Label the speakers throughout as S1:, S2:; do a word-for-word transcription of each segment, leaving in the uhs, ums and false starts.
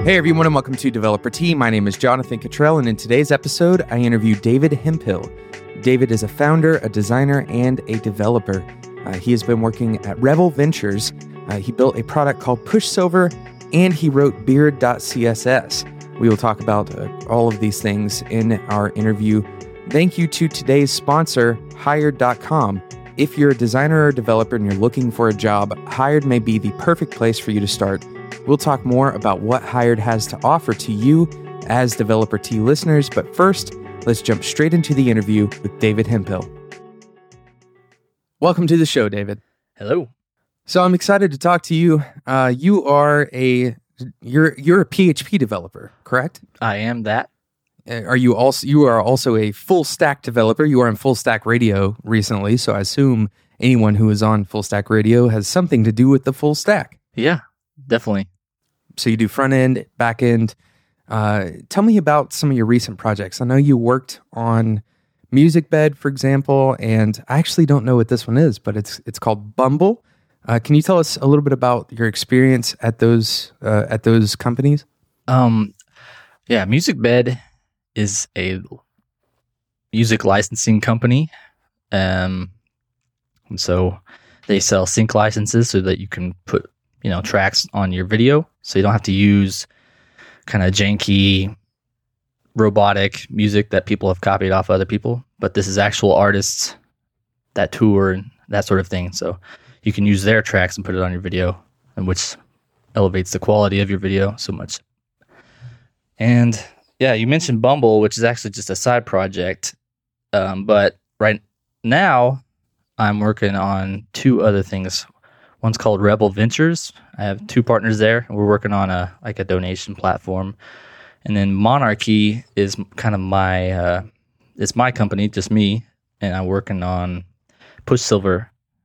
S1: Hey everyone, and welcome to Developer Tea. My name is Jonathan Cottrell, and in today's episode, I interview David Hemphill. David is a founder, a designer, and a developer. Uh, he has been working at Revel Ventures. Uh, he built a product called Pushsilver, and he wrote Beard dot C S S. We will talk about uh, all of these things in our interview. Thank you to today's sponsor, Hired dot com. If you're a designer or developer and you're looking for a job, Hired may be the perfect place for you to start. We'll talk more about what Hired has to offer to you as Developer Tea listeners, but first, let's jump straight into the interview with David Hemphill. Welcome to the show, David.
S2: Hello.
S1: So I'm excited to talk to you. Uh, you are a you're you're a P H P developer, correct?
S2: I am that.
S1: Are you also you are also a full stack developer? You are on Full Stack Radio recently, so I assume anyone who is on Full Stack Radio has something to do with the full stack.
S2: Yeah, definitely.
S1: So you do front end, back end. Uh, tell me about some of your recent projects. I know you worked on MusicBed, for example, and I actually don't know what this one is, but it's it's called Bumble. Uh, can you tell us a little bit about your experience at those uh, at those companies?
S2: Um, yeah, MusicBed is a music licensing company, um, and so they sell sync licenses so that you can put you know tracks on your video, so you don't have to use kind of janky robotic music that people have copied off other people, but this is actual artists that tour and that sort of thing. So you can use their tracks and put it on your video, and which elevates the quality of your video so much. And yeah, you mentioned Bumble, which is actually just a side project. Um, but right now I'm working on two other things. One's called Revel Ventures. I have two partners there, and we're working on a like a donation platform. And then Monarchy is kind of my uh, it's my company, just me, and I'm working on Pushsilver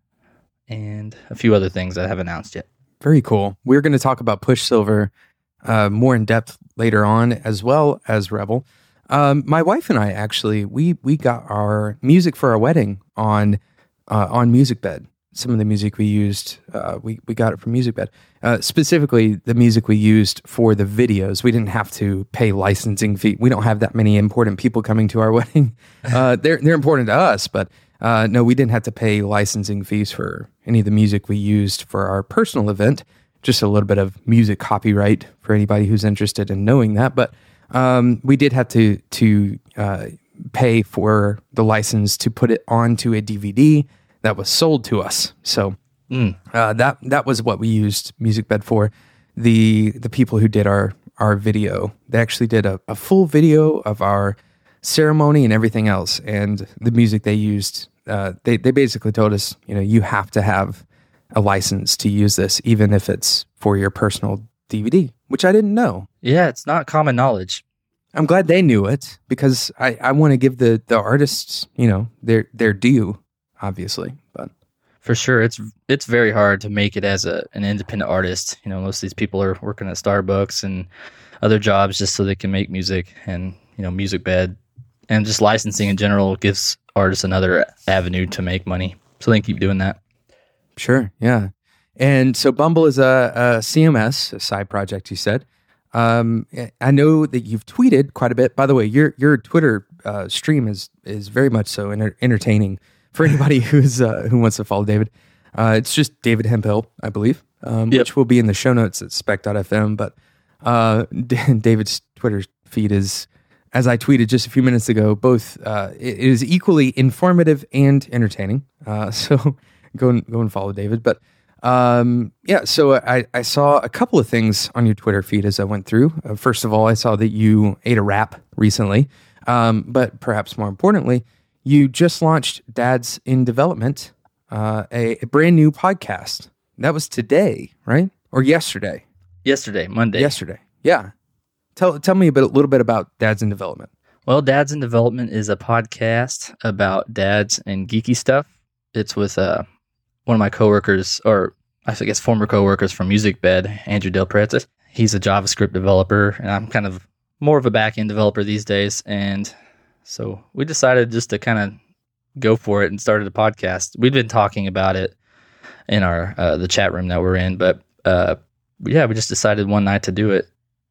S2: and a few other things that I haven't announced yet.
S1: Very cool. We're going to talk about Pushsilver uh, more in depth later on, as well as Revel. Um, my wife and I actually we we got our music for our wedding on uh, on MusicBed. Some of the music we used, uh, we, we got it from MusicBed. Uh, specifically, the music we used for the videos. We didn't have to pay licensing fee. We don't have that many important people coming to our wedding. Uh, they're they're important to us, but uh, no, we didn't have to pay licensing fees for any of the music we used for our personal event. Just a little bit of music copyright for anybody who's interested in knowing that. But um, we did have to to uh, pay for the license to put it onto a D V D that was sold to us. So mm. uh, that that was what we used MusicBed for. The the people who did our our video, they actually did a, a full video of our ceremony and everything else. And the music they used, uh, they they basically told us, you know, you have to have a license to use this, even if it's for your personal D V D, which I didn't know.
S2: Yeah, it's not common knowledge.
S1: I'm glad they knew it, because I, I want to give the, the artists, you know, their their due. Obviously, but
S2: for sure, it's it's very hard to make it as a an independent artist. You know, most of these people are working at Starbucks and other jobs just so they can make music. And you know, MusicBed and just licensing in general gives artists another avenue to make money. So they can keep doing that.
S1: Sure, yeah. And so Bumble is a, a C M S, a side project. You said. Um, I know that you've tweeted quite a bit. By the way, your your Twitter uh, stream is is very much so enter- entertaining. For anybody who's uh, who wants to follow David, uh, it's just David Hemphill, I believe, um, yep. which will be in the show notes at spec dot f m. But uh, D- David's Twitter feed is, as I tweeted just a few minutes ago, both uh, it is equally informative and entertaining. Uh, so go and go and follow David. But um, yeah, so I, I saw a couple of things on your Twitter feed as I went through. Uh, first of all, I saw that you ate a wrap recently, um, but perhaps more importantly, you just launched Dads in Development, uh, a, a brand new podcast. That was today, right? Or yesterday?
S2: Yesterday, Monday.
S1: Yesterday, yeah. Tell tell me a, bit, a little bit about Dads in Development.
S2: Well, Dads in Development is a podcast about dads and geeky stuff. It's with uh, one of my coworkers, or I guess former coworkers from MusicBed, Andrew Del Prete. He's a JavaScript developer, and I'm kind of more of a back-end developer these days, and so we decided just to kind of go for it and started a podcast. We'd been talking about it in our uh, the chat room that we're in, but uh, yeah, we just decided one night to do it.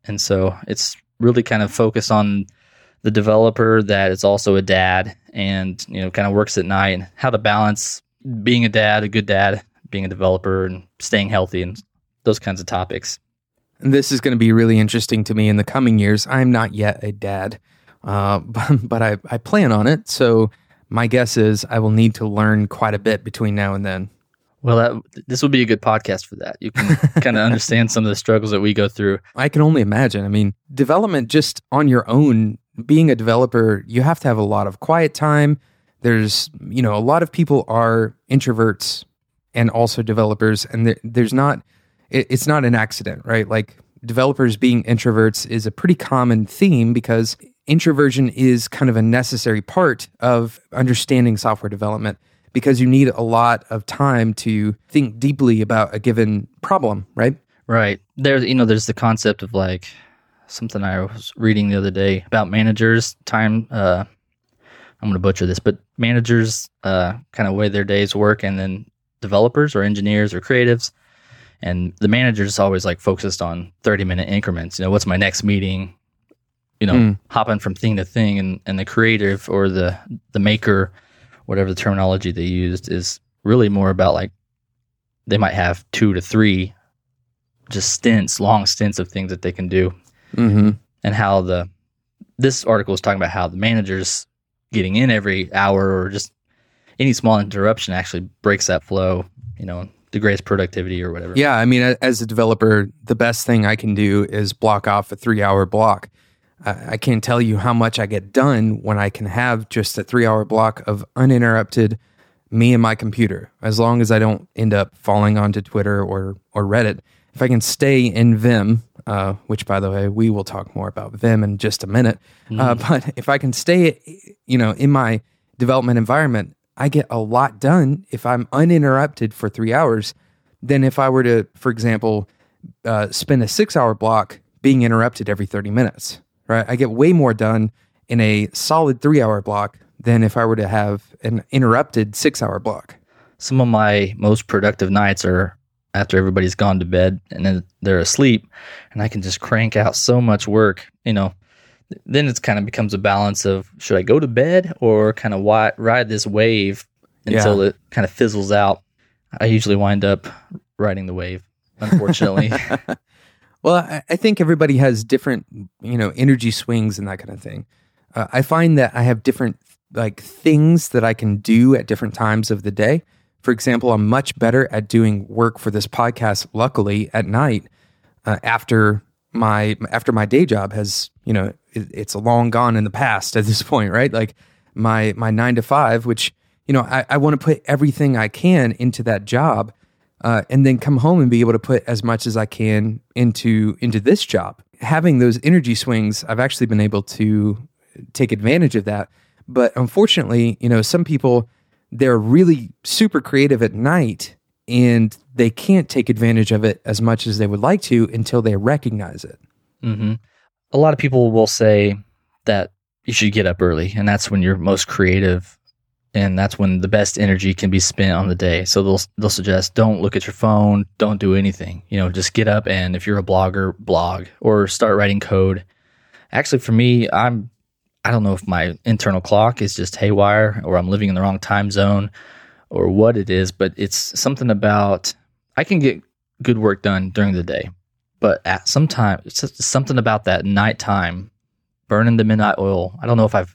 S2: And so it's really kind of focused on the developer that is also a dad and, you know, kind of works at night, and how to balance being a dad, a good dad, being a developer, and staying healthy, and those kinds of topics.
S1: And this is going to be really interesting to me in the coming years. I'm not yet a dad, uh, but, but I, I plan on it. So my guess is I will need to learn quite a bit between now and then.
S2: Well, that, this would be a good podcast for that. You can kind of understand some of the struggles that we go through.
S1: I can only imagine. I mean, development just on your own, being a developer, you have to have a lot of quiet time. There's, you know, a lot of people are introverts and also developers, and there, there's not, it, it's not an accident, right? Like developers being introverts is a pretty common theme because introversion is kind of a necessary part of understanding software development, because you need a lot of time to think deeply about a given problem, right?
S2: Right. There, you know, there's the concept of like something I was reading the other day about managers' time. Uh, I'm going to butcher this, but managers uh, kind of way their days work, and then developers or engineers or creatives. And the manager's always like focused on thirty minute increments. You know, what's my next meeting? You know, mm. hopping from thing to thing. And, and the creative or the the maker, whatever the terminology they used, is really more about like they might have two to three just stints, long stints of things that they can do.
S1: Mm-hmm.
S2: And how the this article is talking about how the managers getting in every hour or just any small interruption actually breaks that flow, you know, degrades productivity or whatever.
S1: Yeah, I mean, as a developer, the best thing I can do is block off a three-hour block. I can't tell you how much I get done when I can have just a three-hour block of uninterrupted me and my computer, as long as I don't end up falling onto Twitter or or Reddit. If I can stay in Vim, uh, which, by the way, we will talk more about Vim in just a minute, mm. uh, but if I can stay, you know, in my development environment, I get a lot done if I'm uninterrupted for three hours than if I were to, for example, uh, spend a six-hour block being interrupted every thirty minutes. Right, I get way more done in a solid three-hour block than if I were to have an interrupted six-hour block.
S2: Some of my most productive nights are after everybody's gone to bed and then they're asleep, and I can just crank out so much work. You know, then it's kind of becomes a balance of, should I go to bed or kind of wi- ride this wave until yeah. it kind of fizzles out? I usually wind up riding the wave, unfortunately.
S1: Well, I, I think everybody has different, you know, energy swings and that kind of thing. Uh, I find that I have different like things that I can do at different times of the day. For example, I'm much better at doing work for this podcast, luckily, at night uh, after my after my day job has, you know, it, it's long gone in the past at this point, right? Like my my nine to five, which, you know, I, I want to put everything I can into that job. Uh, and then come home and be able to put as much as I can into into this job. Having those energy swings, I've actually been able to take advantage of that. But unfortunately, you know, some people, they're really super creative at night and they can't take advantage of it as much as they would like to until they recognize it.
S2: Mm-hmm. A lot of people will say that you should get up early, and that's when you're most creative. And that's when the best energy can be spent on the day. So they'll they'll suggest, don't look at your phone, don't do anything. You know, just get up, and if you're a blogger, blog or start writing code. Actually, for me, I'm I don't know if my internal clock is just haywire or I'm living in the wrong time zone or what it is, but it's something about I can get good work done during the day, but at some time, it's just something about that nighttime, burning the midnight oil. I don't know if I've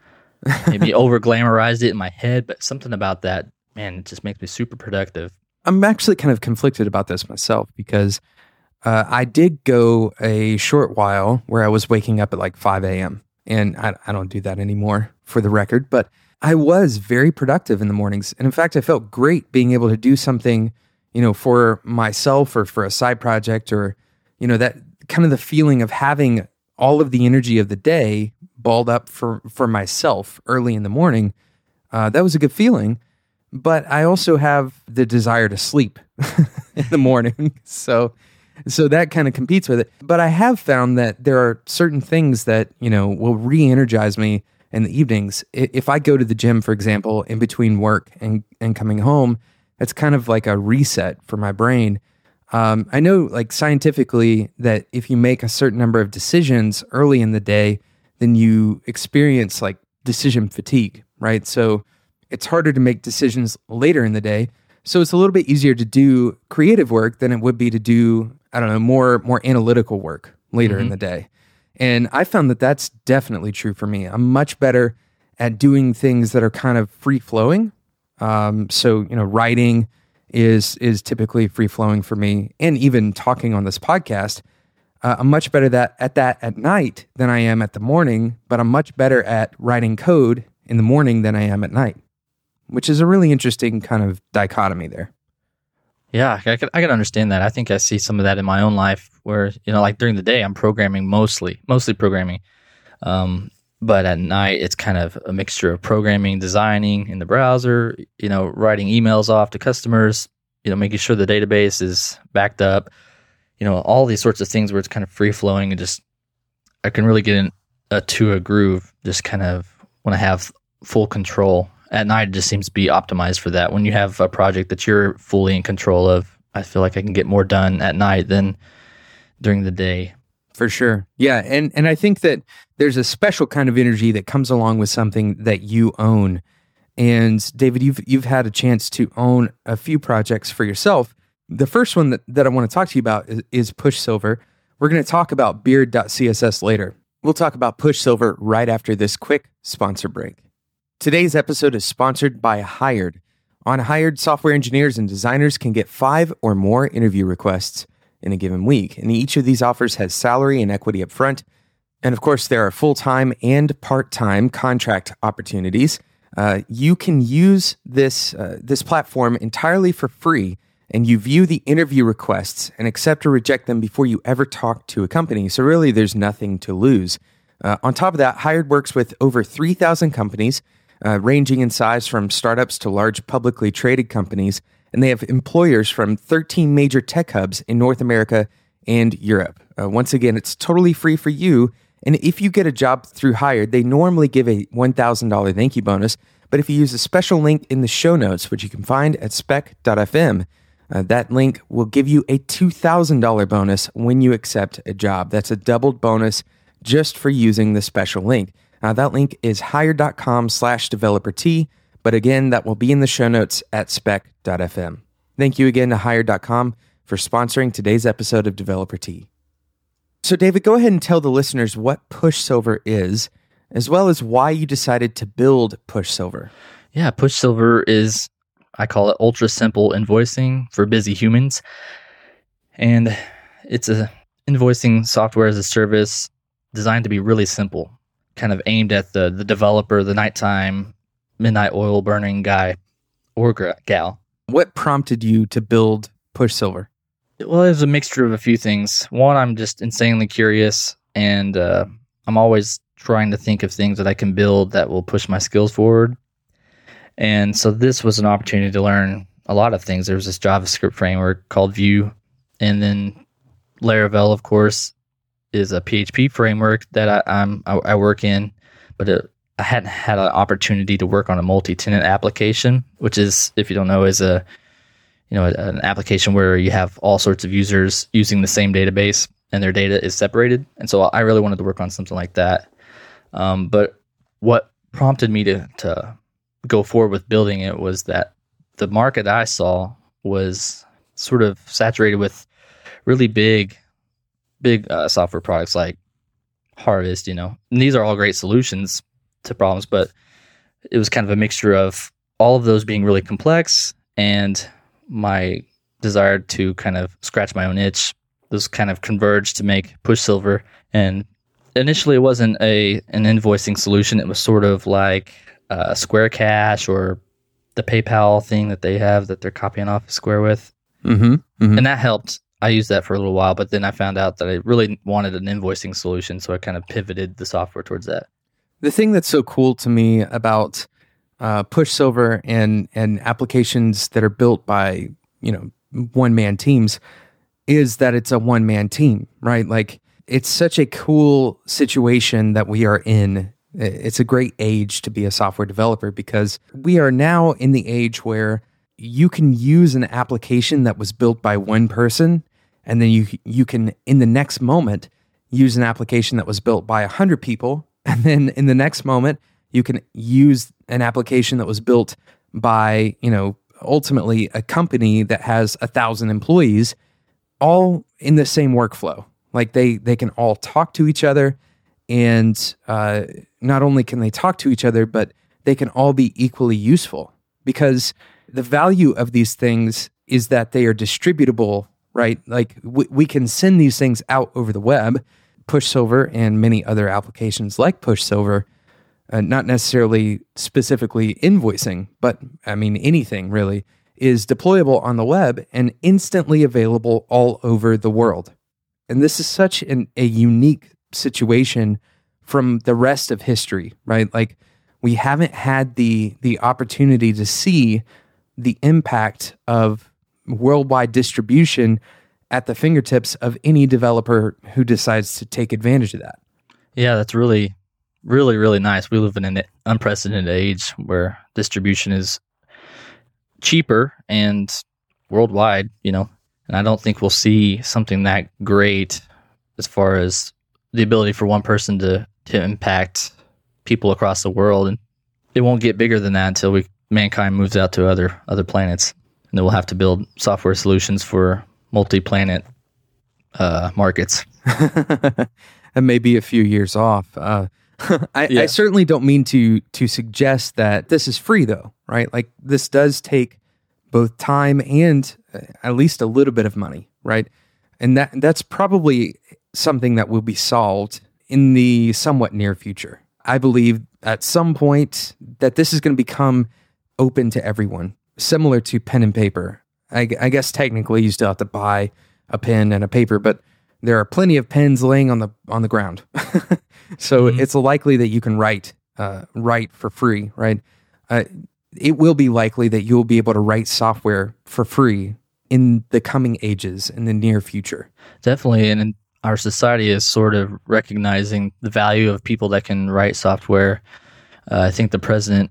S2: maybe over glamorized it in my head, but something about that, man, it just makes me super productive.
S1: I'm actually kind of conflicted about this myself because uh, I did go a short while where I was waking up at like five a.m. And I, I don't do that anymore, for the record, but I was very productive in the mornings. And in fact, I felt great being able to do something, you know, for myself or for a side project, or, you know, that kind of the feeling of having all of the energy of the day balled up for, for myself early in the morning. Uh, that was a good feeling, but I also have the desire to sleep in the morning. So, so that kind of competes with it. But I have found that there are certain things that, you know, will re-energize me in the evenings. If I go to the gym, for example, in between work and, and coming home, it's kind of like a reset for my brain. Um, I know, like scientifically, that if you make a certain number of decisions early in the day, then you experience like decision fatigue, right? So it's harder to make decisions later in the day. So it's a little bit easier to do creative work than it would be to do, I don't know, more more analytical work later mm-hmm. in the day. And I found that that's definitely true for me. I'm much better at doing things that are kind of free flowing. Um, so, you know, writing is is typically free flowing for me, and even talking on this podcast. Uh, I'm much better that at that at night than I am at the morning, but I'm much better at writing code in the morning than I am at night, which is a really interesting kind of dichotomy there.
S2: Yeah, I can, I can understand that. I think I see some of that in my own life where, you know, like during the day, I'm programming mostly, mostly programming. Um, but at night, it's kind of a mixture of programming, designing in the browser, you know, writing emails off to customers, you know, making sure the database is backed up, you know, all these sorts of things where it's kind of free flowing and just, I can really get in uh, to a groove just kind of when I have full control. At night, it just seems to be optimized for that. When you have a project that you're fully in control of, I feel like I can get more done at night than during the day.
S1: For sure. Yeah. And, and I think that there's a special kind of energy that comes along with something that you own. And David, you've, you've had a chance to own a few projects for yourself. The first one that, that I want to talk to you about is, is PushSilver. We're going to talk about beard dot c s s later. We'll talk about PushSilver right after this quick sponsor break. Today's episode is sponsored by Hired. On Hired, software engineers and designers can get five or more interview requests in a given week, and each of these offers has salary and equity up front. And of course, there are full-time and part-time contract opportunities. Uh, you can use this uh, this platform entirely for free, and you view the interview requests and accept or reject them before you ever talk to a company. So really, there's nothing to lose. Uh, on top of that, Hired works with over three thousand companies, Uh, ranging in size from startups to large publicly traded companies, and they have employers from thirteen major tech hubs in North America and Europe. Uh, once again, it's totally free for you, and if you get a job through Hired, they normally give a one thousand dollars thank you bonus, but if you use a special link in the show notes, which you can find at spec dot f m, uh, that link will give you a two thousand dollars bonus when you accept a job. That's a doubled bonus just for using the special link. Now, that link is hired.com slash developer T, but again, that will be in the show notes at spec dot f m. Thank you again to hired dot com for sponsoring today's episode of Developer T. So, David, go ahead and tell the listeners what PushSilver is, as well as why you decided to build PushSilver.
S2: Yeah, PushSilver is, I call it ultra simple invoicing for busy humans. And it's a invoicing software as a service designed to be really simple, kind of aimed at the the developer, the nighttime, midnight oil burning guy or gal.
S1: What prompted you to build PushSilver?
S2: Well, it was a mixture of a few things. One, I'm just insanely curious, and uh, I'm always trying to think of things that I can build that will push my skills forward. And so this was an opportunity to learn a lot of things. There was this JavaScript framework called Vue, and then Laravel, of course, is a P H P framework that I, I'm, I, I work in, but it, I hadn't had an opportunity to work on a multi-tenant application, which is, if you don't know, is a you know an application where you have all sorts of users using the same database and their data is separated. And so I really wanted to work on something like that. Um, but what prompted me to to go forward with building it was that the market I saw was sort of saturated with really big. big uh, software products like Harvest, you know. And these are all great solutions to problems, but it was kind of a mixture of all of those being really complex and my desire to kind of scratch my own itch. Those kind of converged to make PushSilver. And initially it wasn't a an invoicing solution. It was sort of like uh, Square Cash or the PayPal thing that they have that they're copying off of Square with.
S1: Mm-hmm, mm-hmm.
S2: And that helped. I used that for a little while, but then I found out that I really wanted an invoicing solution, so I kind of pivoted the software towards that.
S1: The thing that's so cool to me about uh, PushSilver and and applications that are built by, you know, one-man teams is that it's a one-man team, right? Like, it's such a cool situation that we are in. It's a great age to be a software developer because we are now in the age where you can use an application that was built by one person, and then you you can, in the next moment, use an application that was built by one hundred people, and then in the next moment, you can use an application that was built by, you know, ultimately a company that has a thousand employees, all in the same workflow. Like they they can all talk to each other, and uh, not only can they talk to each other, but they can all be equally useful, because the value of these things is that they are distributable, right? Like we, we can send these things out over the web. PushSilver and many other applications like PushSilver, uh, not necessarily specifically invoicing, but I mean anything really, is deployable on the web and instantly available all over the world. And this is such an, a unique situation from the rest of history, right? Like we haven't had the the opportunity to see the impact of worldwide distribution at the fingertips of any developer who decides to take advantage of that.
S2: Yeah, that's really, really, really nice. We live in an unprecedented age where distribution is cheaper and worldwide, you know, and I don't think we'll see something that great as far as the ability for one person to, to impact people across the world. And it won't get bigger than that until we mankind moves out to other other planets. And then we'll have to build software solutions for multi-planet uh, markets.
S1: And maybe a few years off. Uh, I, yeah. I certainly don't mean to to suggest that this is free, though, right? Like this does take both time and at least a little bit of money, right? And that that's probably something that will be solved in the somewhat near future. I believe at some point that this is going to become open to everyone, similar to pen and paper. I, I guess technically you still have to buy a pen and a paper, but there are plenty of pens laying on the on the ground. So mm-hmm. it's likely that you can write uh, write for free, right? Uh, it will be likely that you'll be able to write software for free in the coming ages, in the near future.
S2: Definitely, and our society is sort of recognizing the value of people that can write software. Uh, I think the president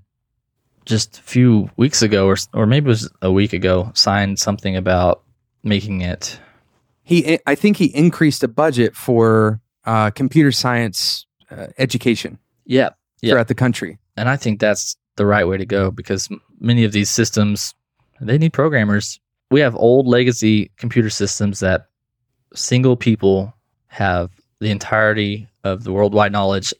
S2: just a few weeks ago, or or maybe it was a week ago, signed something about making it.
S1: He, I think he increased a budget for uh, computer science uh, education.
S2: Yeah, yeah,
S1: throughout the country,
S2: and I think that's the right way to go, because many of these systems, they need programmers. We have old legacy computer systems that single people have the entirety of the worldwide knowledge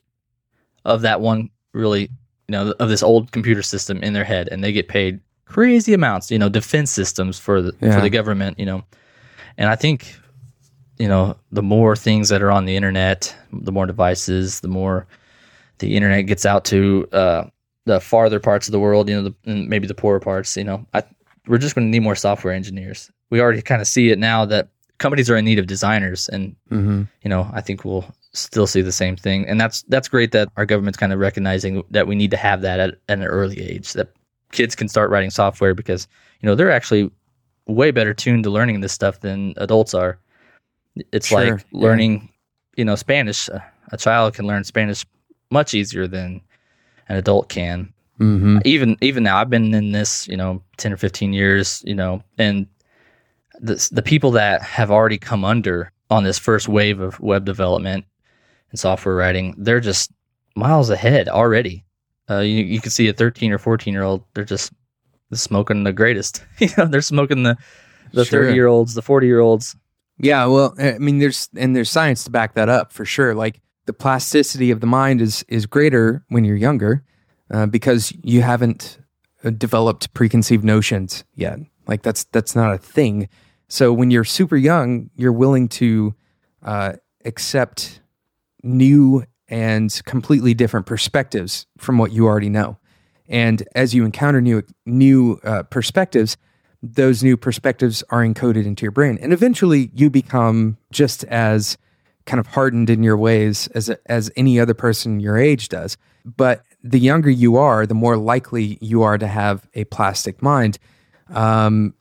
S2: of that one, really, you know, of this old computer system in their head, and they get paid crazy amounts, you know, defense systems for the, yeah. for the government, you know. And I think, you know, the more things that are on the internet, the more devices, the more the internet gets out to uh, the farther parts of the world, you know, the, and maybe the poorer parts, you know, I, we're just going to need more software engineers. We already kind of see it now that companies are in need of designers, and mm-hmm. you know, I think we'll still see the same thing. And that's that's great that our government's kind of recognizing that we need to have that at, at an early age, that kids can start writing software, because you know they're actually way better tuned to learning this stuff than adults are. It's sure, like learning, yeah. you know, Spanish. A, a child can learn Spanish much easier than an adult can. Mm-hmm. Even even now, I've been in this, you know, ten or fifteen years, you know, and the the people that have already come under on this first wave of web development and software writing, they're just miles ahead already. Uh, you you can see a thirteen or fourteen year old, they're just smoking the greatest. You know, they're smoking the the
S1: sure.
S2: thirty year olds, the forty year olds.
S1: Yeah, well, I mean, there's and there's science to back that up for sure. Like the plasticity of the mind is is greater when you're younger, uh, because you haven't developed preconceived notions yet. Like that's that's not a thing. So when you're super young, you're willing to uh, accept new and completely different perspectives from what you already know. And as you encounter new new uh, perspectives, those new perspectives are encoded into your brain. And eventually you become just as kind of hardened in your ways as as any other person your age does. But the younger you are, the more likely you are to have a plastic mind. Um,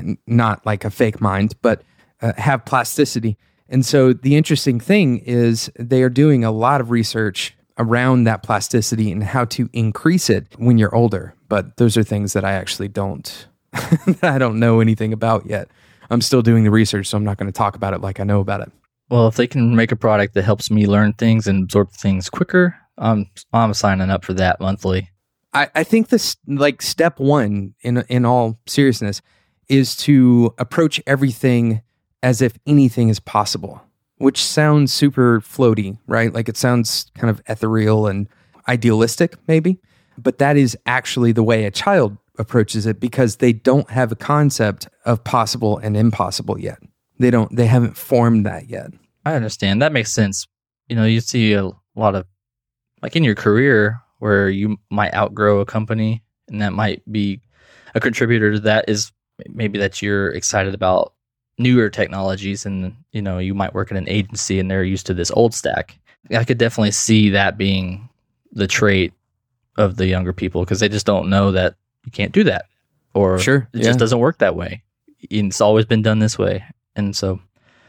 S1: not like a fake mind, but uh, have plasticity. And so the interesting thing is they are doing a lot of research around that plasticity and how to increase it when you're older. But those are things that I actually don't that I don't know anything about yet. I'm still doing the research, so I'm not going to talk about it like I know about it.
S2: Well, if they can make a product that helps me learn things and absorb things quicker, I'm I'm signing up for that monthly.
S1: I, I think this, like, step one in in all seriousness is to approach everything as if anything is possible, which sounds super floaty, right? Like, it sounds kind of ethereal and idealistic, maybe, but that is actually the way a child approaches it, because they don't have a concept of possible and impossible yet. They don't, they haven't formed that yet.
S2: I understand. That makes sense. You know, you see a lot of, like in your career, where you might outgrow a company, and that might be a contributor to that is maybe that you're excited about newer technologies, and, you know, you might work in an agency and they're used to this old stack. I could definitely see that being the trait of the younger people, because they just don't know that you can't do that, or
S1: sure,
S2: it
S1: yeah.
S2: just doesn't work that way. It's always been done this way. And so,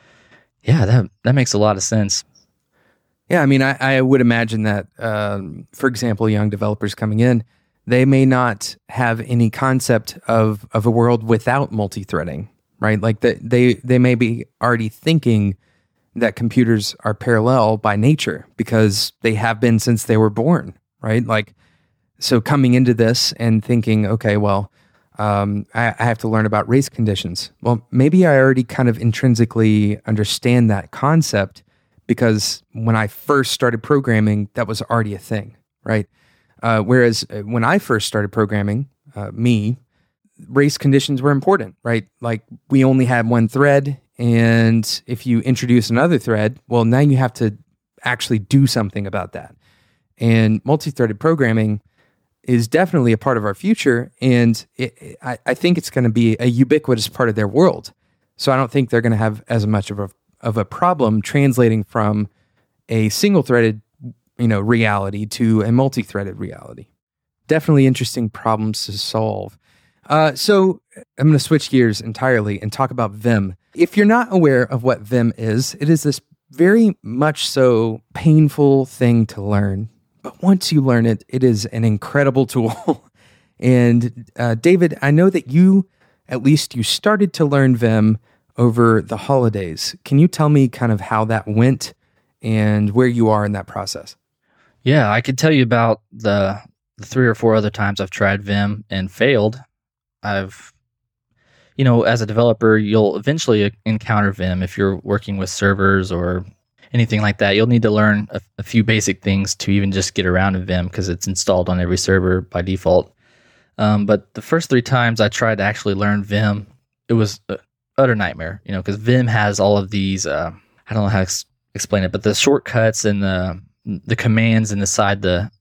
S2: yeah, that that makes a lot of sense.
S1: Yeah, I mean, I, I would imagine that, um, for example, young developers coming in, they may not have any concept of, of a world without multi-threading, right? Like the, they they may be already thinking that computers are parallel by nature because they have been since they were born, right? Like, so coming into this and thinking, okay, well, um, I, I have to learn about race conditions. Well, maybe I already kind of intrinsically understand that concept, because when I first started programming, that was already a thing, right? Uh, whereas when I first started programming, uh, me, race conditions were important, right? Like, we only had one thread, and if you introduce another thread, well, now you have to actually do something about that. And multi-threaded programming is definitely a part of our future, and it, I, I think it's going to be a ubiquitous part of their world. So I don't think they're going to have as much of a of a problem translating from a single-threaded, you know, reality to a multi-threaded reality. Definitely interesting problems to solve. Uh, so I'm going to switch gears entirely and talk about Vim. If you're not aware of what Vim is, it is this very much so painful thing to learn. But once you learn it, it is an incredible tool. And uh, David, I know that you, at least you started to learn Vim over the holidays. Can you tell me kind of how that went and where you are in that process?
S2: Yeah, I could tell you about the, the three or four other times I've tried Vim and failed. I've, you know, as a developer, you'll eventually encounter Vim if you're working with servers or anything like that. You'll need to learn a, a few basic things to even just get around in Vim, because it's installed on every server by default. Um, but the first three times I tried to actually learn Vim, it was an utter nightmare, you know, because Vim has all of these, uh, I don't know how to ex- explain it, but the shortcuts and the the commands inside the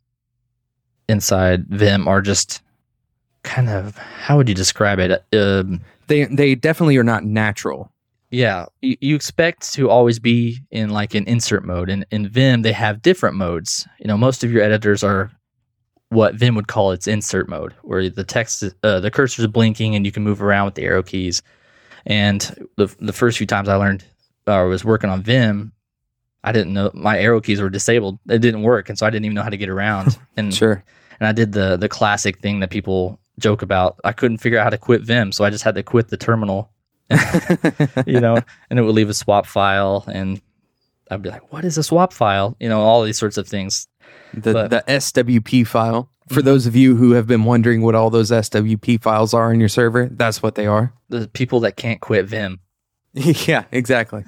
S2: inside Vim are just kind of, how would you describe it? Um,
S1: they they definitely are not natural.
S2: Yeah, you, you expect to always be in like an insert mode. And in Vim, they have different modes. You know, most of your editors are what Vim would call its insert mode, where the text, uh, the cursor is blinking and you can move around with the arrow keys. And the the first few times I learned or uh, was working on Vim, I didn't know my arrow keys were disabled. It didn't work, and so I didn't even know how to get around. And
S1: sure.
S2: And I did the the classic thing that people joke about. I couldn't figure out how to quit Vim, so I just had to quit the terminal. You know, and it would leave a swap file, and I'd be like, "What is a swap file?" You know, all these sorts of things.
S1: The
S2: but,
S1: the S W P file. For those of you who have been wondering what all those S W P files are in your server, that's what they are.
S2: The people that can't quit Vim.
S1: Yeah, exactly.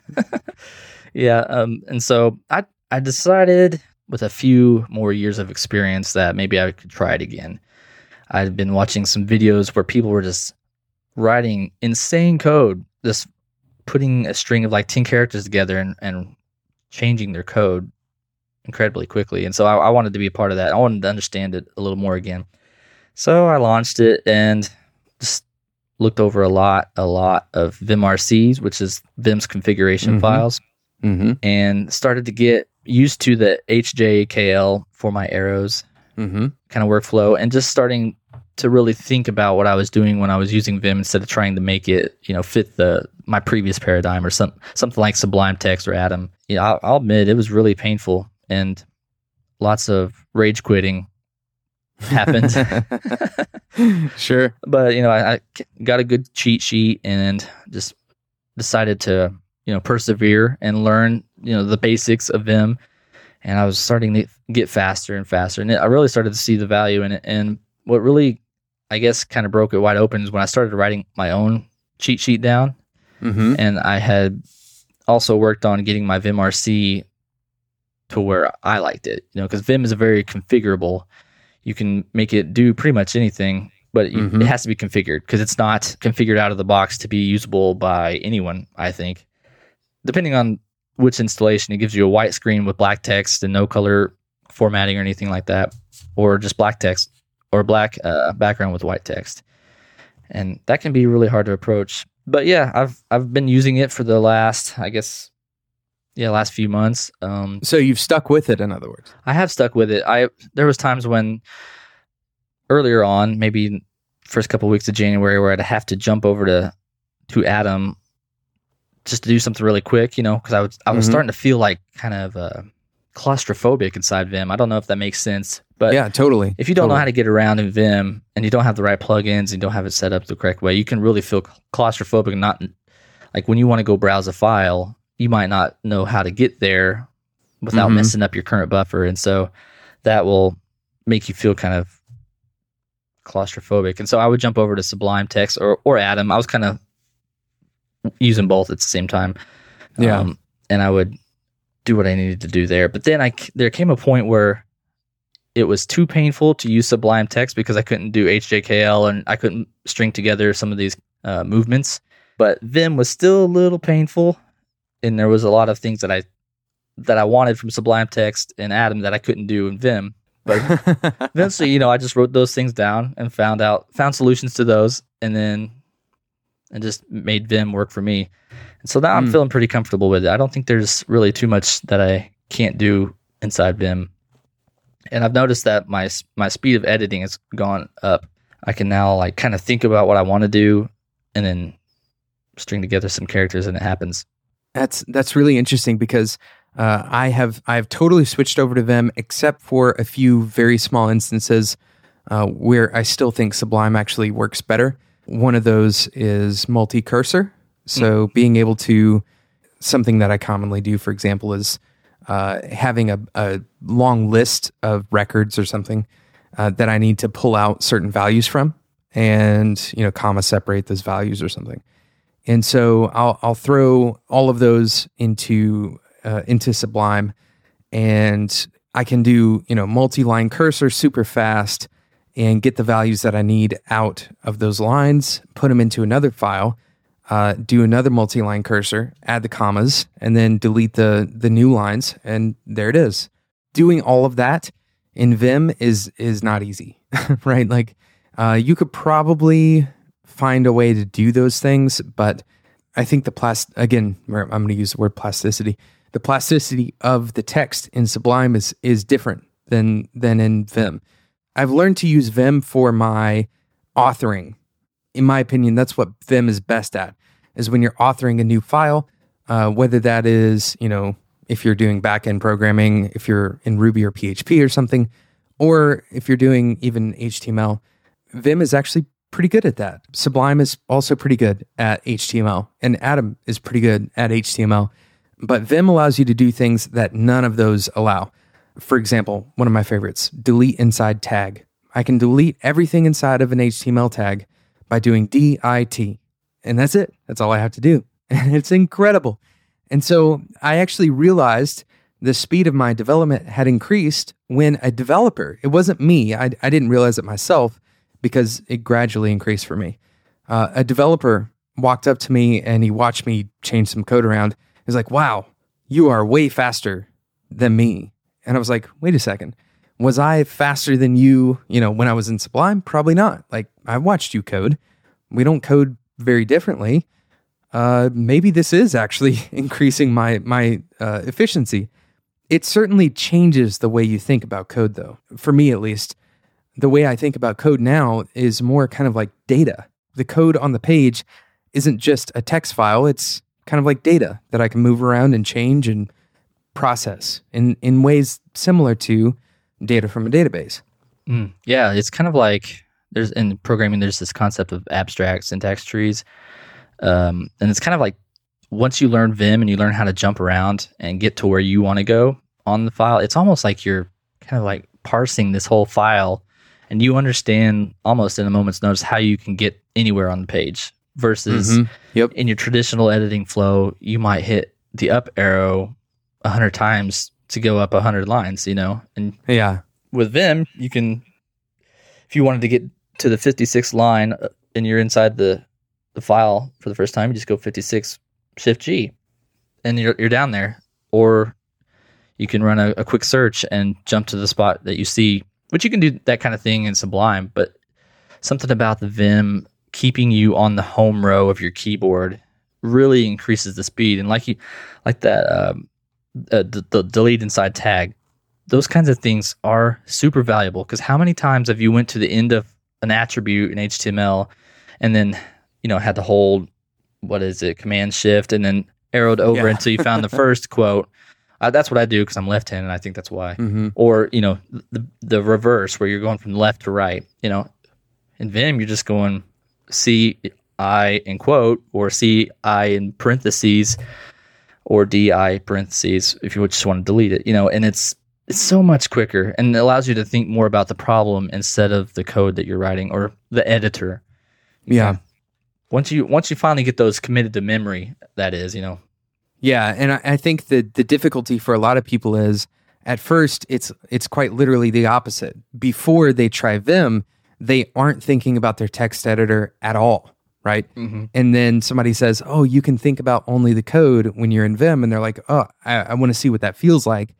S2: Yeah, um, and so I I decided with a few more years of experience that maybe I could try it again. I'd been watching some videos where people were just writing insane code, just putting a string of like ten characters together and, and changing their code incredibly quickly. And so I, I wanted to be a part of that. I wanted to understand it a little more again. So I launched it and just looked over a lot, a lot of vimrcs, which is Vim's configuration
S1: mm-hmm.
S2: files,
S1: mm-hmm.
S2: and started to get used to the H J K L for my arrows
S1: mm-hmm.
S2: kind of workflow, and just starting to really think about what I was doing when I was using Vim instead of trying to make it, you know, fit the my previous paradigm or some something like Sublime Text or Atom. You know, I'll, I'll admit it was really painful and lots of rage quitting happened.
S1: Sure.
S2: But, you know, I, I got a good cheat sheet and just decided to, you know, persevere and learn, you know, the basics of Vim. And I was starting to get faster and faster. And I really started to see the value in it. And what really, I guess, kind of broke it wide open is when I started writing my own cheat sheet down.
S1: Mm-hmm.
S2: And I had also worked on getting my VimRC to where I liked it, you know, because Vim is a very configurable. You can make it do pretty much anything, but you,
S1: Mm-hmm.
S2: it has to be configured because it's not configured out of the box to be usable by anyone, I think. Depending on which installation, it gives you a white screen with black text and no color formatting or anything like that, or just black text or black uh, background with white text. And that can be really hard to approach. But yeah, I've I've been using it for the last, I guess, yeah, last few months. Um,
S1: So you've stuck with it, in other words.
S2: I have stuck with it. I there was times when earlier on, maybe first couple of weeks of January, where I'd have to jump over to to Atom just to do something really quick, you know, because I was I was
S1: Mhm.
S2: starting to feel like kind of uh, claustrophobic inside Vim. I don't know if that makes sense, but
S1: Yeah, totally.
S2: if you don't know
S1: Totally.
S2: how to get around in Vim and you don't have the right plugins and you don't have it set up the correct way, you can really feel claustrophobic. And not like when you want to go browse a file, you might not know how to get there without
S1: Mhm.
S2: messing up your current buffer. And so that will make you feel kind of claustrophobic. And so I would jump over to Sublime Text or, or Atom. I was kind of using both at the same time.
S1: Yeah.
S2: Um, and I would do what I needed to do there. But then I, there came a point where it was too painful to use Sublime Text because I couldn't do H J K L and I couldn't string together some of these uh, movements. But Vim was still a little painful, and there was a lot of things that I that I wanted from Sublime Text and Atom that I couldn't do in Vim. But eventually, you know, I just wrote those things down and found out found solutions to those, and then and just made Vim work for me. And so now I'm
S1: Mm.
S2: feeling pretty comfortable with it. I don't think there's really too much that I can't do inside Vim. And I've noticed that my my speed of editing has gone up. I can now like kind of think about what I want to do and then string together some characters and it happens.
S1: That's that's really interesting because uh, I have I've totally switched over to Vim except for a few very small instances uh, where I still think Sublime actually works better. One of those is multi-cursor. So being able to, something that I commonly do, for example, is uh, having a, a long list of records or something uh, that I need to pull out certain values from, and you know, comma separate those values or something. And so I'll I'll throw all of those into uh, into Sublime, and I can do you know multi-line cursor super fast and get the values that I need out of those lines, put them into another file, uh, do another multi-line cursor, add the commas, and then delete the the new lines, and there it is. Doing all of that in Vim is is not easy, right? Like uh, you could probably find a way to do those things, but I think the plast again, I'm going to use the word plasticity. The plasticity of the text in Sublime is is different than than in Vim. I've learned to use Vim for my authoring. In my opinion, that's what Vim is best at, is when you're authoring a new file, uh, whether that is, you know, if you're doing back-end programming, if you're in Ruby or P H P or something, or if you're doing even H T M L, Vim is actually pretty good at that. Sublime is also pretty good at H T M L, and Atom is pretty good at H T M L. But Vim allows you to do things that none of those allow. For example, one of my favorites, delete inside tag. I can delete everything inside of an H T M L tag by doing D I T. And that's it. That's all I have to do. And it's incredible. And so I actually realized the speed of my development had increased when a developer, it wasn't me, I, I didn't realize it myself because it gradually increased for me. Uh, a developer walked up to me and he watched me change some code around. He's like, wow, you are way faster than me. And I was like, wait a second, was I faster than you, you know, when I was in Sublime? Probably not. Like, I watched you code. We don't code very differently. Uh, maybe this is actually increasing my, my uh, efficiency. It certainly changes the way you think about code, though. For me, at least, the way I think about code now is more kind of like data. The code on the page isn't just a text file. It's kind of like data that I can move around and change and process in, in ways similar to data from a database.
S2: Mm, yeah, it's kind of like there's in programming. There's this concept of abstract syntax trees, um, and it's kind of like once you learn Vim and you learn how to jump around and get to where you want to go on the file, it's almost like you're kind of like parsing this whole file, and you understand almost in a moment's notice how you can get anywhere on the page. Versus,
S1: mm-hmm. Yep.
S2: in your traditional editing flow, you might hit the up arrow a hundred times to go up a hundred lines. You know, and
S1: yeah.
S2: with Vim, you can, if you wanted to get to the fifty-sixth line and you're inside the, the file for the first time, you just go fifty-six, Shift G, and you're you're down there. Or you can run a, a quick search and jump to the spot that you see, which you can do that kind of thing in Sublime. But something about the Vim keeping you on the home row of your keyboard really increases the speed. And like you, like that, um, uh, the, the delete inside tag. Those kinds of things are super valuable, because how many times have you went to the end of an attribute in H T M L and then, you know, had to hold, what is it, Command Shift, and then arrowed over
S1: yeah.
S2: until you found the first quote. Uh, that's what I do because I'm left-handed, and I think that's why.
S1: Mm-hmm.
S2: Or, you know, the the reverse where you're going from left to right. You know, in Vim, you're just going C I in quote, or C I in parentheses, or D I parentheses if you just want to delete it. You know, and it's it's so much quicker, and it allows you to think more about the problem instead of the code that you're writing or the editor.
S1: Yeah.
S2: Once you once you finally get those committed to memory, that is, you know.
S1: Yeah, and I, I think that the difficulty for a lot of people is at first it's it's quite literally the opposite. Before they try Vim, they aren't thinking about their text editor at all, right?
S2: Mm-hmm.
S1: And then somebody says, "Oh, you can think about only the code when you're in Vim," and they're like, "Oh, I, I want to see what that feels like."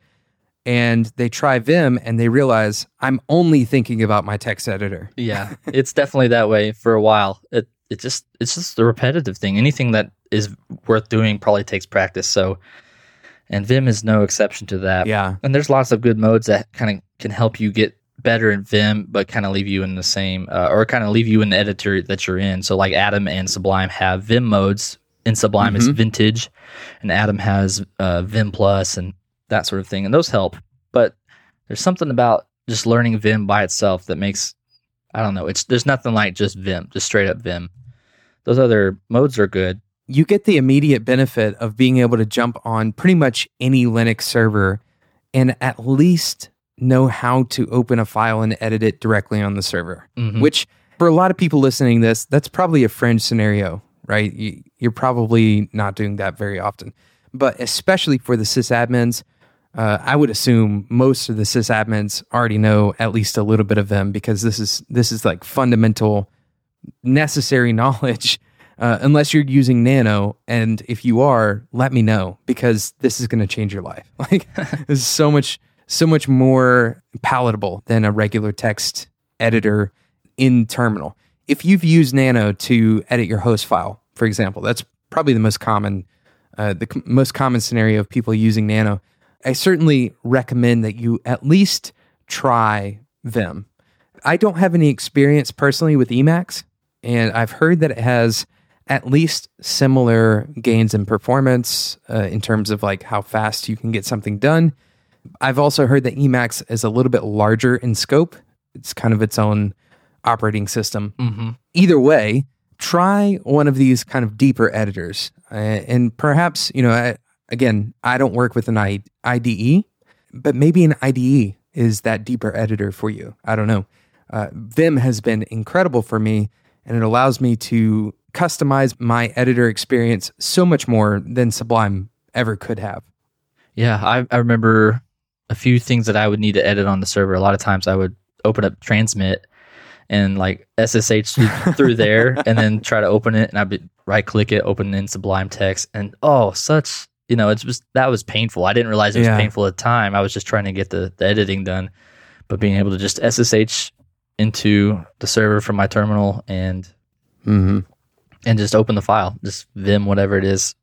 S1: And they try Vim and they realize I'm only thinking about my text editor.
S2: Yeah, it's definitely that way for a while. It it just it's just the repetitive thing. Anything that is worth doing probably takes practice. So, and Vim is no exception to that.
S1: Yeah,
S2: and there's lots of good modes that kind of can help you get better in Vim, but kind of leave you in the same, uh, or kind of leave you in the editor that you're in. So, like Atom and Sublime have Vim modes. In Sublime, mm-hmm. it's Vintage, and Atom has uh, Vim Plus and that sort of thing, and those help. But there's something about just learning Vim by itself that makes, I don't know, it's there's nothing like just Vim, just straight up Vim. Those other modes are good.
S1: You get the immediate benefit of being able to jump on pretty much any Linux server and at least know how to open a file and edit it directly on the server, mm-hmm. which for a lot of people listening to this, that's probably a fringe scenario, right? You, you're probably not doing that very often. But especially for the sysadmins, Uh, I would assume most of the sysadmins already know at least a little bit of Vim, because this is this is like fundamental, necessary knowledge. Uh, unless you're using Nano, and if you are, let me know, because this is going to change your life. Like, this is so much so much more palatable than a regular text editor in Terminal. If you've used Nano to edit your host file, for example, that's probably the most common uh, the c- most common scenario of people using Nano. I certainly recommend that you at least try Vim. I don't have any experience personally with Emacs, and I've heard that it has at least similar gains in performance uh, in terms of like how fast you can get something done. I've also heard that Emacs is a little bit larger in scope. It's kind of its own operating system.
S2: Mm-hmm.
S1: Either way, try one of these kind of deeper editors, uh, and perhaps, you know, I, Again, I don't work with an I D E, but maybe an I D E is that deeper editor for you. I don't know. Uh, Vim has been incredible for me, and it allows me to customize my editor experience so much more than Sublime ever could have.
S2: Yeah, I, I remember a few things that I would need to edit on the server. A lot of times I would open up Transmit and like S S H through there and then try to open it, and I'd be right click it, open in Sublime Text, and oh, such... You know, it's just that was painful. I didn't realize it was
S1: yeah.
S2: painful at the time. I was just trying to get the, the editing done. But being able to just S S H into the server from my terminal and
S1: mm-hmm.
S2: and just open the file, just Vim, whatever it is,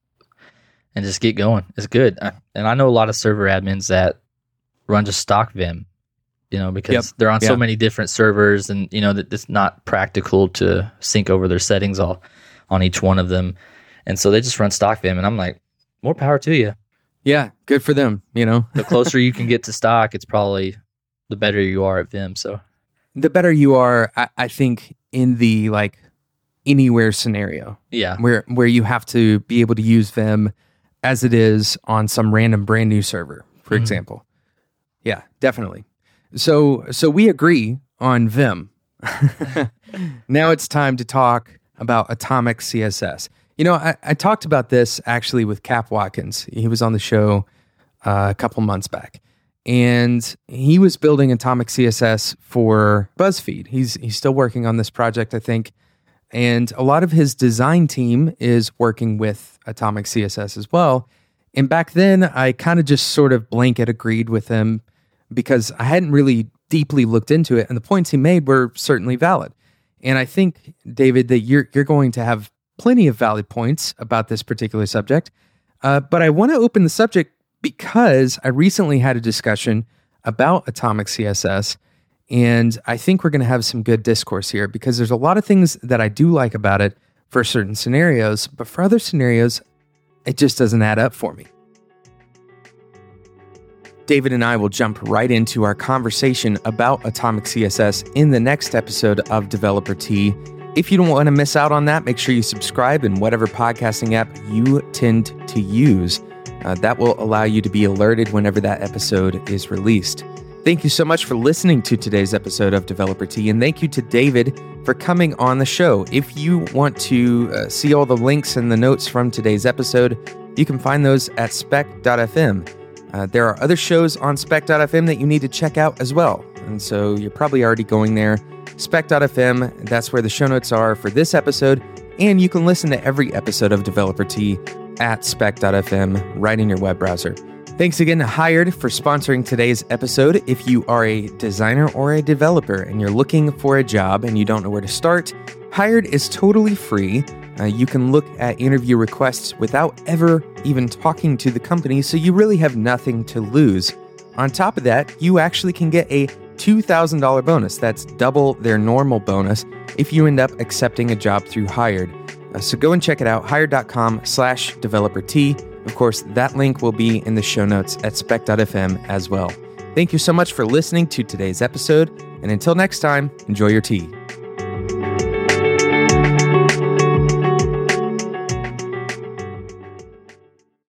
S2: and just get going. It's good. I, and I know a lot of server admins that run just stock Vim, you know, because
S1: yep.
S2: they're on
S1: yeah.
S2: so many different servers, and, you know, that it's not practical to sync over their settings all on each one of them. And so they just run stock Vim, and I'm like, more power to you.
S1: Yeah, good for them, you know.
S2: The closer you can get to stock, it's probably the better you are at Vim. So,
S1: the better you are, I, I think, in the like anywhere scenario.
S2: Yeah.
S1: Where where you have to be able to use Vim as it is on some random brand new server, for mm-hmm. example. Yeah, definitely. So so we agree on Vim. Now it's time to talk about Atomic C S S. You know, I, I talked about this actually with Cap Watkins. He was on the show uh, a couple months back. And he was building Atomic C S S for BuzzFeed. He's he's still working on this project, I think. And a lot of his design team is working with Atomic C S S as well. And back then, I kind of just sort of blanket agreed with him because I hadn't really deeply looked into it. And the points he made were certainly valid. And I think, David, that you're you're going to have plenty of valid points about this particular subject. Uh, but I want to open the subject because I recently had a discussion about Atomic C S S, and I think we're going to have some good discourse here because there's a lot of things that I do like about it for certain scenarios, but for other scenarios, it just doesn't add up for me. David and I will jump right into our conversation about Atomic C S S in the next episode of Developer Tea. If you don't want to miss out on that, make sure you subscribe in whatever podcasting app you tend to use. Uh, that will allow you to be alerted whenever that episode is released. Thank you so much for listening to today's episode of Developer Tea, and thank you to David for coming on the show. If you want to uh, see all the links and the notes from today's episode, you can find those at spec dot f m. Uh, there are other shows on spec dot f m that you need to check out as well, and so you're probably already going there. spec dot f m, that's where the show notes are for this episode, and you can listen to every episode of Developer Tea at spec dot f m right in your web browser. Thanks again to Hired for sponsoring today's episode. If you are a designer or a developer and you're looking for a job and you don't know where to start, Hired is totally free. Uh, you can look at interview requests without ever even talking to the company, so you really have nothing to lose. On top of that, you actually can get a two thousand dollars bonus. That's double their normal bonus if you end up accepting a job through Hired. Uh, so go and check it out, hired.com slash developer T. Of course, that link will be in the show notes at spec dot f m as well. Thank you so much for listening to today's episode, and until next time, enjoy your tea.